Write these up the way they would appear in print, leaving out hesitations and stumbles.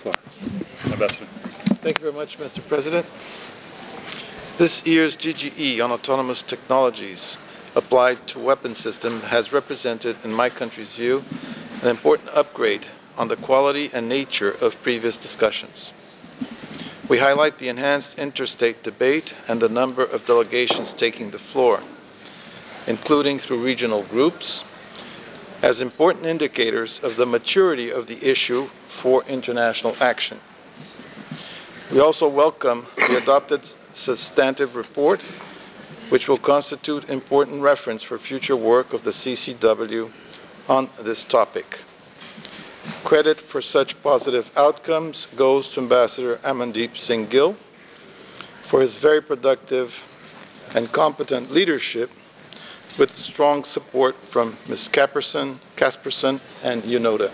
floor. Ambassador. Thank you very much, Mr. President. This year's GGE on autonomous technologies applied to weapon systems has represented, in my country's view, an important upgrade on the quality and nature of previous discussions. We highlight the enhanced interstate debate and the number of delegations taking the floor, including through regional groups, as important indicators of the maturity of the issue for international action. We also welcome the adopted substantive report, which will constitute important reference for future work of the CCW on this topic. Credit for such positive outcomes goes to Ambassador Amandeep Singh Gill for his very productive and leadership, with strong support from Ms. Casperson and UNODA.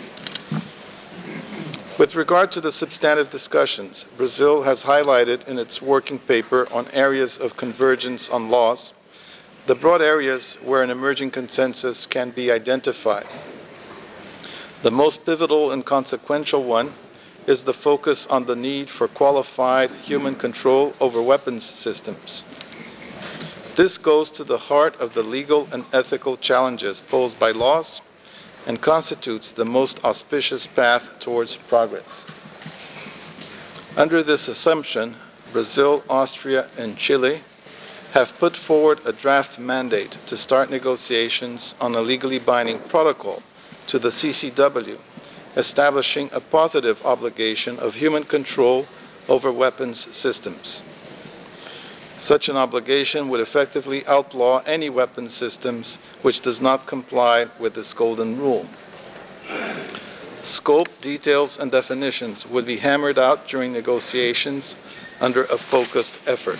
With regard to the substantive discussions, Brazil has highlighted in its working paper on areas of convergence on laws the broad areas where an emerging consensus can be identified. The most pivotal and consequential one is the focus on the need for qualified human control over weapons systems. This goes to the heart of the legal and ethical challenges posed by laws and constitutes the most auspicious path towards progress. Under this assumption, Brazil, Austria, and Chile have put forward a draft mandate to start negotiations on a legally binding protocol to the CCW, establishing a positive obligation of human control over weapons systems. Such an obligation would effectively outlaw any weapon systems which does not comply with this golden rule. Scope, details, and definitions would be hammered out during negotiations under a focused effort.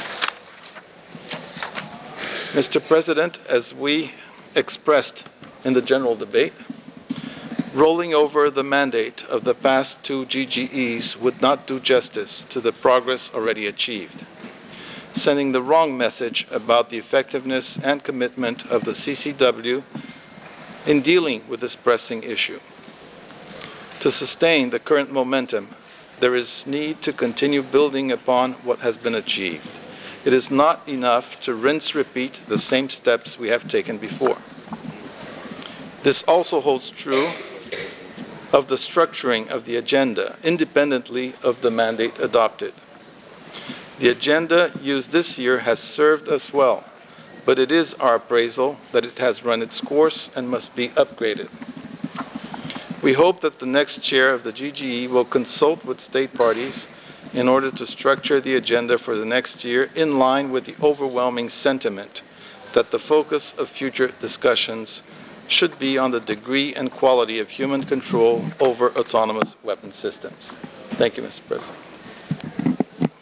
Mr. President, as we expressed in the general debate, rolling over the mandate of the past two GGEs would not do justice to the progress already achieved, sending the wrong message about the effectiveness and commitment of the CCW in dealing with this pressing issue. To sustain the current momentum, there is need to continue building upon what has been achieved. It is not enough to rinse-repeat the same steps we have taken before. This also holds true of the structuring of the agenda, independently of the mandate adopted. The agenda used this year has served us well, but it is our appraisal that it has run its course and must be upgraded. We hope that the next chair of the GGE will consult with state parties in order to structure the agenda for the next year in line with the overwhelming sentiment that the focus of future discussions should be on the degree and quality of human control over autonomous weapon systems. Thank you, Mr. President.